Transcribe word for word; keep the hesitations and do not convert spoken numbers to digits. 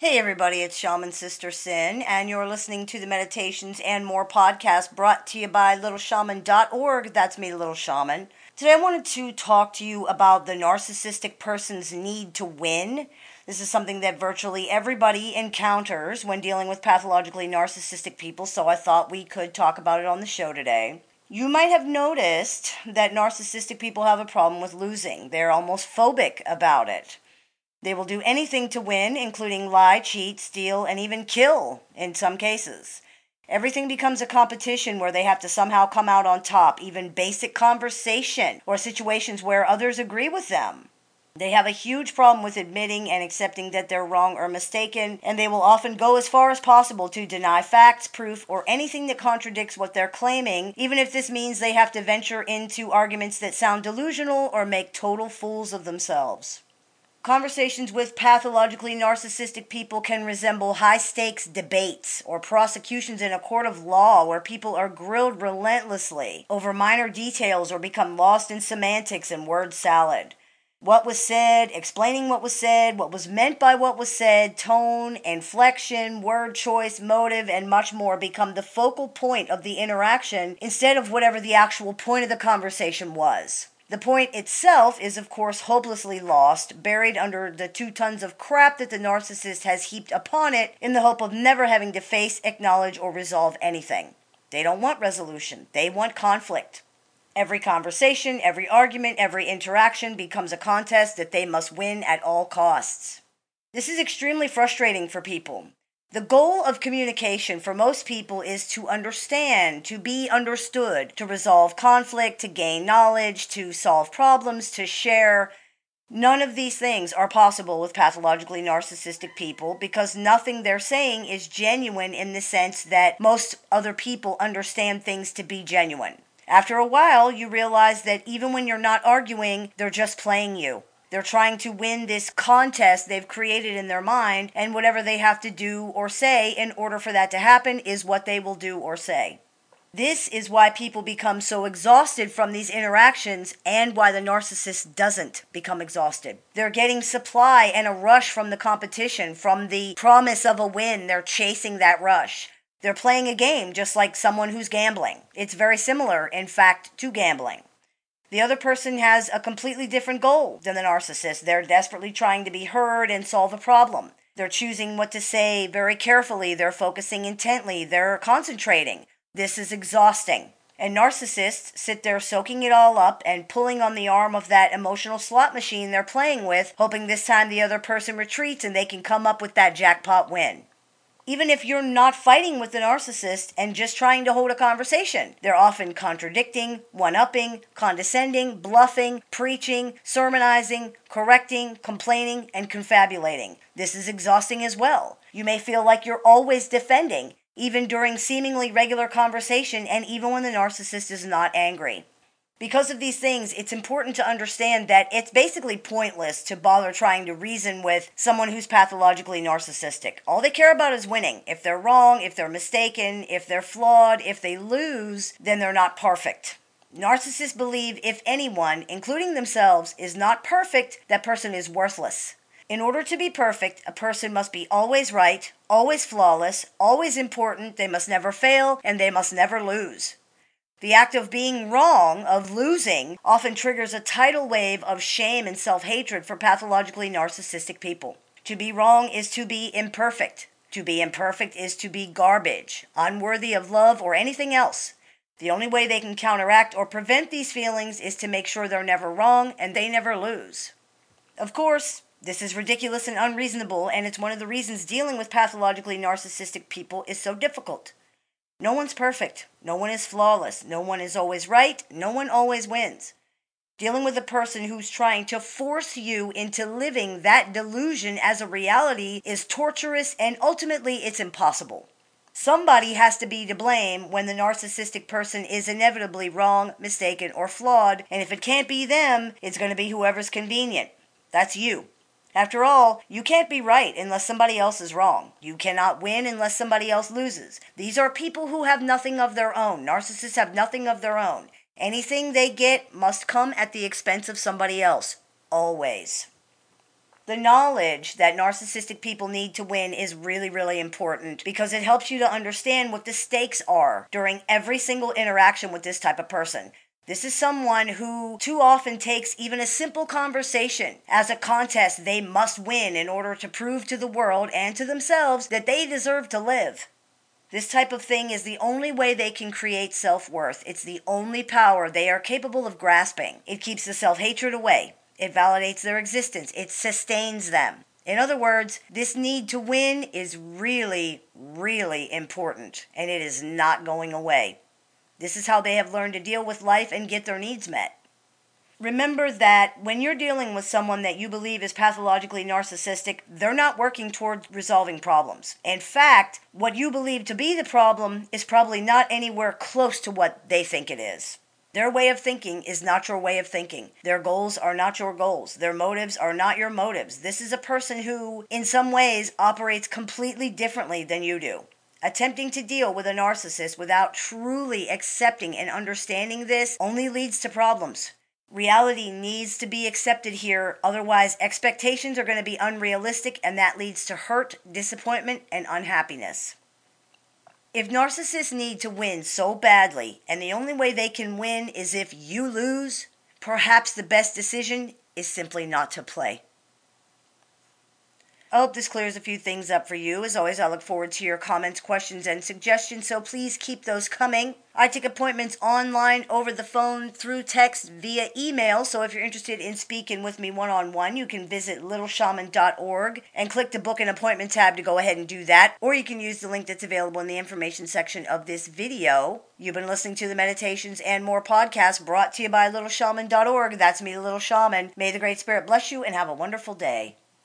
Hey everybody, it's Shaman Sister Sin, and you're listening to the Meditations and More podcast brought to you by little shaman dot org. That's me, Little Shaman. Today I wanted to talk to you about the narcissistic person's need to win. This is something that virtually everybody encounters when dealing with pathologically narcissistic people, so I thought we could talk about it on the show today. You might have noticed that narcissistic people have a problem with losing. They're almost phobic about it. They will do anything to win, including lie, cheat, steal, and even kill in some cases. Everything becomes a competition where they have to somehow come out on top, even basic conversation or situations where others agree with them. They have a huge problem with admitting and accepting that they're wrong or mistaken, and they will often go as far as possible to deny facts, proof, or anything that contradicts what they're claiming, even if this means they have to venture into arguments that sound delusional or make total fools of themselves. Conversations with pathologically narcissistic people can resemble high-stakes debates or prosecutions in a court of law where people are grilled relentlessly over minor details or become lost in semantics and word salad. What was said, explaining what was said, what was meant by what was said, tone, inflection, word choice, motive, and much more become the focal point of the interaction instead of whatever the actual point of the conversation was. The point itself is, of course, hopelessly lost, buried under the two tons of crap that the narcissist has heaped upon it in the hope of never having to face, acknowledge, or resolve anything. They don't want resolution. They want conflict. Every conversation, every argument, every interaction becomes a contest that they must win at all costs. This is extremely frustrating for people. The goal of communication for most people is to understand, to be understood, to resolve conflict, to gain knowledge, to solve problems, to share. None of these things are possible with pathologically narcissistic people because nothing they're saying is genuine in the sense that most other people understand things to be genuine. After a while, you realize that even when you're not arguing, they're just playing you. They're trying to win this contest they've created in their mind, and whatever they have to do or say in order for that to happen is what they will do or say. This is why people become so exhausted from these interactions and why the narcissist doesn't become exhausted. They're getting supply and a rush from the competition, from the promise of a win. They're chasing that rush. They're playing a game just like someone who's gambling. It's very similar, in fact, to gambling. The other person has a completely different goal than the narcissist. They're desperately trying to be heard and solve a problem. They're choosing what to say very carefully. They're focusing intently. They're concentrating. This is exhausting. And narcissists sit there soaking it all up and pulling on the arm of that emotional slot machine they're playing with, hoping this time the other person retreats and they can come up with that jackpot win. Even if you're not fighting with the narcissist and just trying to hold a conversation, they're often contradicting, one-upping, condescending, bluffing, preaching, sermonizing, correcting, complaining, and confabulating. This is exhausting as well. You may feel like you're always defending, even during seemingly regular conversation and even when the narcissist is not angry. Because of these things, it's important to understand that it's basically pointless to bother trying to reason with someone who's pathologically narcissistic. All they care about is winning. If they're wrong, if they're mistaken, if they're flawed, if they lose, then they're not perfect. Narcissists believe if anyone, including themselves, is not perfect, that person is worthless. In order to be perfect, a person must be always right, always flawless, always important, they must never fail, and they must never lose. The act of being wrong, of losing, often triggers a tidal wave of shame and self-hatred for pathologically narcissistic people. To be wrong is to be imperfect. To be imperfect is to be garbage, unworthy of love or anything else. The only way they can counteract or prevent these feelings is to make sure they're never wrong and they never lose. Of course, this is ridiculous and unreasonable, and it's one of the reasons dealing with pathologically narcissistic people is so difficult. No one's perfect. No one is flawless. No one is always right. No one always wins. Dealing with a person who's trying to force you into living that delusion as a reality is torturous, and ultimately it's impossible. Somebody has to be to blame when the narcissistic person is inevitably wrong, mistaken, or flawed, and if it can't be them, it's going to be whoever's convenient. That's you. After all, you can't be right unless somebody else is wrong. You cannot win unless somebody else loses. These are people who have nothing of their own. Narcissists have nothing of their own. Anything they get must come at the expense of somebody else. Always. The knowledge that narcissistic people need to win is really, really important because it helps you to understand what the stakes are during every single interaction with this type of person. This is someone who too often takes even a simple conversation as a contest they must win in order to prove to the world and to themselves that they deserve to live. This type of thing is the only way they can create self-worth. It's the only power they are capable of grasping. It keeps the self-hatred away. It validates their existence. It sustains them. In other words, this need to win is really, really important, and it is not going away. This is how they have learned to deal with life and get their needs met. Remember that when you're dealing with someone that you believe is pathologically narcissistic, they're not working towards resolving problems. In fact, what you believe to be the problem is probably not anywhere close to what they think it is. Their way of thinking is not your way of thinking. Their goals are not your goals. Their motives are not your motives. This is a person who, in some ways, operates completely differently than you do. Attempting to deal with a narcissist without truly accepting and understanding this only leads to problems. Reality needs to be accepted here, otherwise expectations are going to be unrealistic, and that leads to hurt, disappointment, and unhappiness. If narcissists need to win so badly, and the only way they can win is if you lose, perhaps the best decision is simply not to play. I hope this clears a few things up for you. As always, I look forward to your comments, questions, and suggestions, so please keep those coming. I take appointments online, over the phone, through text, via email, so if you're interested in speaking with me one-on-one, you can visit little shaman dot org and click the Book an Appointment tab to go ahead and do that, or you can use the link that's available in the information section of this video. You've been listening to the Meditations and More podcast brought to you by little shaman dot org. That's me, the Little Shaman. May the Great Spirit bless you and have a wonderful day.